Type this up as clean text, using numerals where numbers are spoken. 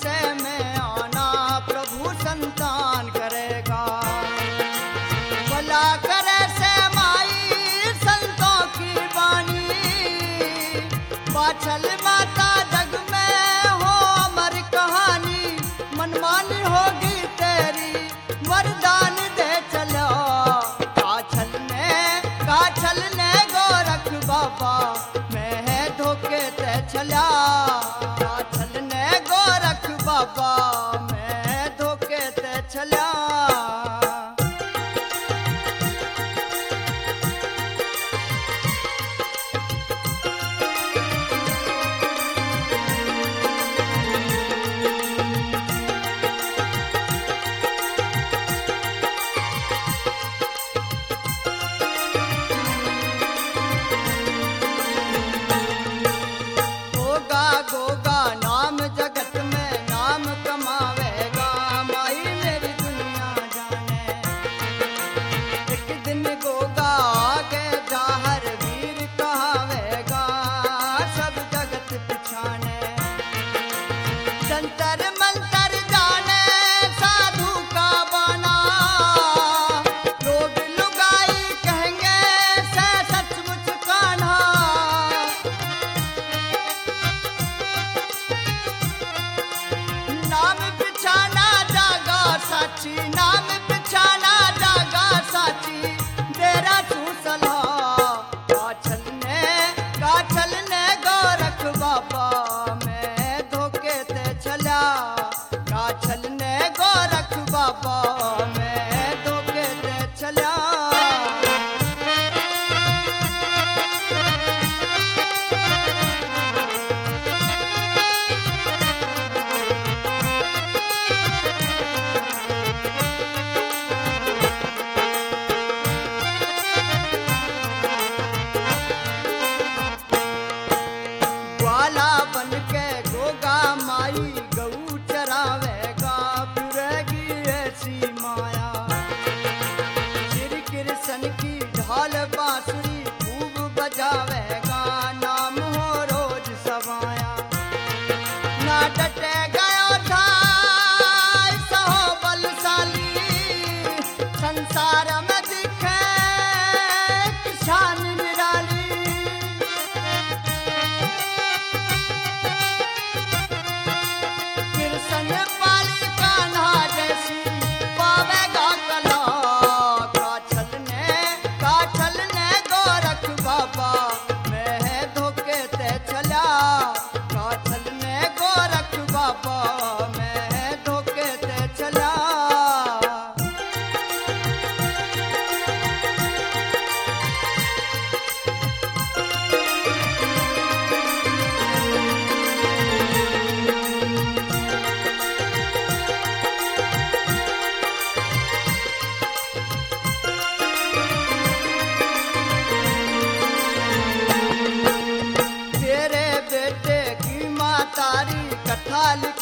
गुस्से में आना प्रभु संतान करेगा। भला करे से माई संतों की वाणी, बाछल माता जग में हो अमर कहानी। मनमानी होगी तेरी वरदान दे चलो, काछल ने गोरख बाबा मैं धोखे ते चला। काछल ने गोरख बाबा मैं धोखे ते चला। गोगा नाम जगत में नाम कमावेगा, माई मेरी दुनिया जाने। एक दिन गोगा आगे जाहर वीर कहावेगा, सब जगत पिछाने। जंतर मंतर जाने साधु का बना, लोग लुगाई कहेंगे से सचमुच कान्हा। नाम बिछाना जागा साची, नाम बिछाना जागा साची, तेरा तू सलाह। काछल ने गोरख बाबा मैं धोखे ते चला। काछल ने गोरख बाबा मैं धोखे ते चला। ग्वाला बन के गोगा माई गऊ चरावेगा, फिरेगी ऐसी माया। श्री कृष्ण की ढाल बांसुरी खूब बजावेगा, नाम हो रोज सवाया। ना डटे गयो था सहो बलशाली, संसार में दिखे किसान निराली। कृष्ण पाली कान्हा जैसी पावेगा कला। काछल ने गोरख बाबा मैं धोखे ते चला। काछल ने गोरख बाबा मैं धोखे ते चला। तेरे बेटे की माँ तारी कथा